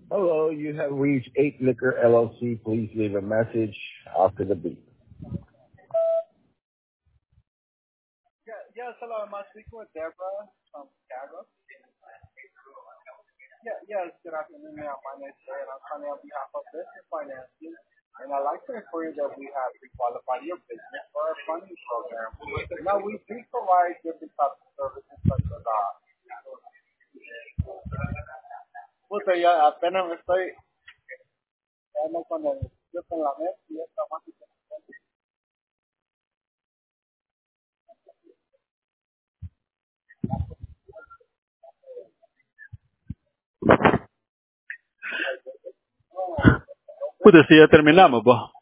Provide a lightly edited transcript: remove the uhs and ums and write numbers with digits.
Hello, you have reached 8 Liquor LLC. Please leave a message after the beep. Yes, hello. Am I speaking with Deborah from Chicago? Yes, good afternoon, ma'am. My name is Jay, and I'm calling on behalf of Business Financing. And I'd like to inform you that we have pre-qualified your business for our funding program. Now, we do provide different types of services such as puta, ya apenas me estoy quedando con el yo con la mesa y esta máquina. Puta, si ya terminamos, pues.